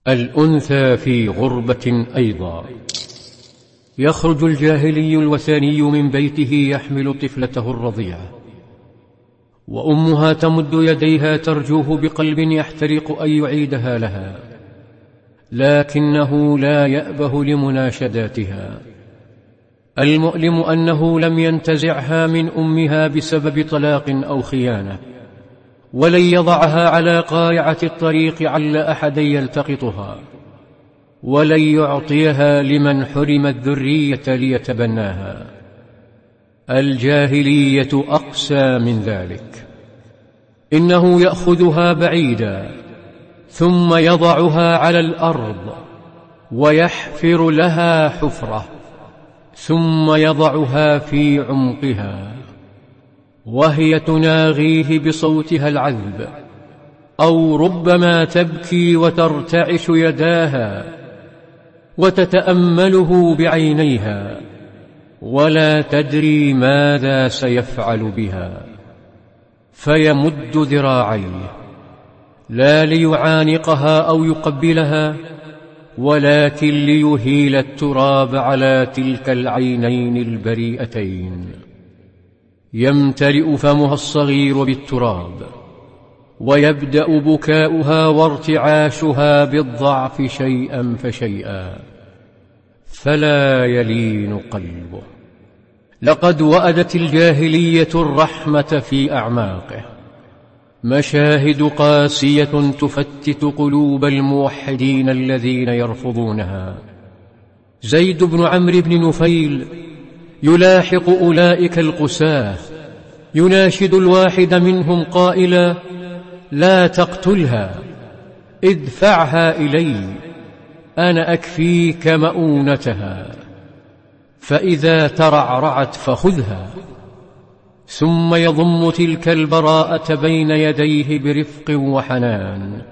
الأنثى في غربة أيضا. يخرج الجاهلي الوثني من بيته يحمل طفلته الرضيع، وأمها تمد يديها ترجوه بقلب يحترق أن يعيدها لها، لكنه لا يأبه لمناشداتها. المؤلم أنه لم ينتزعها من أمها بسبب طلاق أو خيانة، ولن يضعها على قارعة الطريق عل أحدا يلتقطها، ولن يعطيها لمن حرم الذرية ليتبناها. الجاهلية أقسى من ذلك. إنه يأخذها بعيدا ثم يضعها على الأرض ويحفر لها حفرة ثم يضعها في عمقها، وهي تناغيه بصوتها العذب، أو ربما تبكي وترتعش يداها وتتأمله بعينيها، ولا تدري ماذا سيفعل بها. فيمد ذراعيه لا ليعانقها أو يقبلها، ولكن ليهيل التراب على تلك العينين البريئتين. يمتلئ فمها الصغير بالتراب، ويبدأ بكاؤها وارتعاشها بالضعف شيئا فشيئا، فلا يلين قلبه. لقد وأدت الجاهلية الرحمة في أعماقه. مشاهد قاسية تفتت قلوب الموحدين الذين يرفضونها. زيد بن عمرو بن نفيل يلاحق أولئك القساة، يناشد الواحد منهم قائلا: لا تقتلها، ادفعها إلي، أنا أكفيك مؤونتها، فإذا ترعرعت فخذها. ثم يضم تلك البراءة بين يديه برفق وحنان.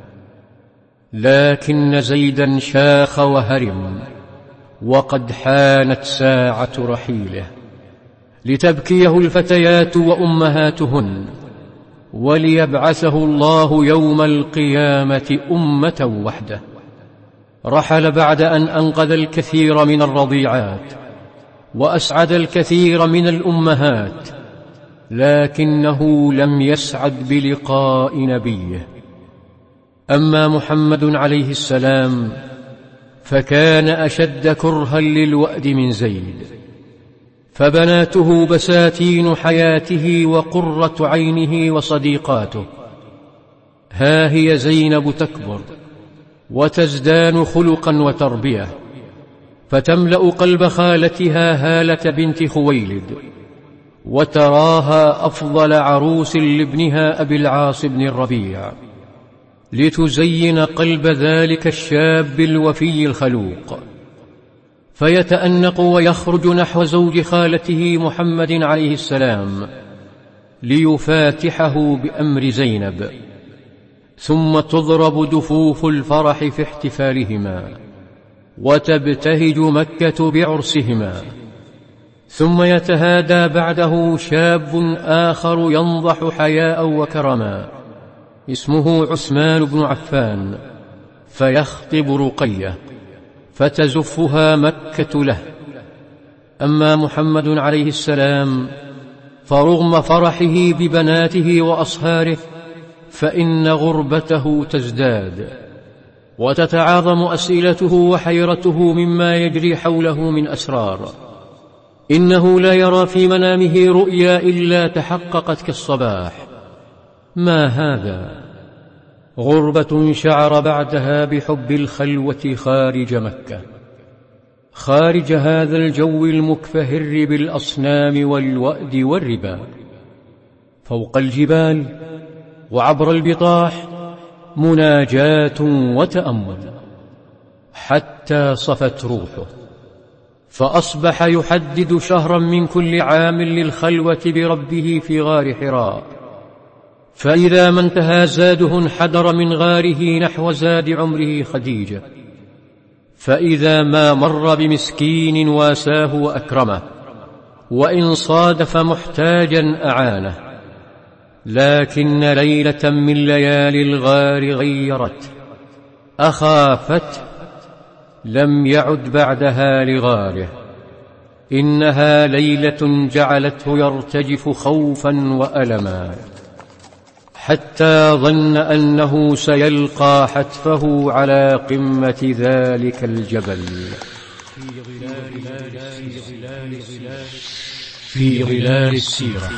لكن زيدا شاخ وهرم، وقد حانت ساعة رحيله، لتبكيه الفتيات وأمهاتهن، وليبعثه الله يوم القيامة أمة وحده. رحل بعد أن أنقذ الكثير من الرضيعات وأسعد الكثير من الأمهات، لكنه لم يسعد بلقاء نبيه. أما محمد عليه السلام فكان أشد كرها للوأد من زيد، فبناته بساتين حياته وقرة عينه وصديقاته. ها هي زينب تكبر وتزدان خلقا وتربية، فتملأ قلب خالتها هالة بنت خويلد، وتراها أفضل عروس لابنها أبي العاص بن الربيع، لتزين قلب ذلك الشاب الوفي الخلوق. فيتأنق ويخرج نحو زوج خالته محمد عليه السلام ليفاتحه بأمر زينب، ثم تضرب دفوف الفرح في احتفالهما، وتبتهج مكة بعرسهما. ثم يتهادى بعده شاب آخر ينضح حياء وكرما، اسمه عثمان بن عفان، فيخطب رقية فتزفها مكة له. أما محمد عليه السلام فرغم فرحه ببناته وأصهاره، فإن غربته تزداد، وتتعاظم أسئلته وحيرته مما يجري حوله من أسرار. إنه لا يرى في منامه رؤيا إلا تحققت كالصباح. ما هذا؟ غربة شعر بعدها بحب الخلوة خارج مكة، خارج هذا الجو المكفهر بالأصنام والوأد والربا. فوق الجبال وعبر البطاح مناجاة وتأمل، حتى صفت روحه، فأصبح يحدد شهرا من كل عام للخلوة بربه في غار حراء. فإذا ما انتهى زاده انحدر من غاره نحو زاد عمره خديجة، فإذا ما مر بمسكين واساه وأكرمه، وإن صادف محتاجا أعانه. لكن ليلة من ليالي الغار غيرته، أخافته لم يعد بعدها لغاره. إنها ليلة جعلته يرتجف خوفا وألما، حتى ظن أنه سيلقى حتفه على قمة ذلك الجبل. في ظلال السيرة.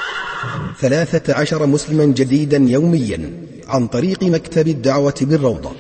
13 مسلما جديدا يوميا عن طريق مكتب الدعوة بالروضة.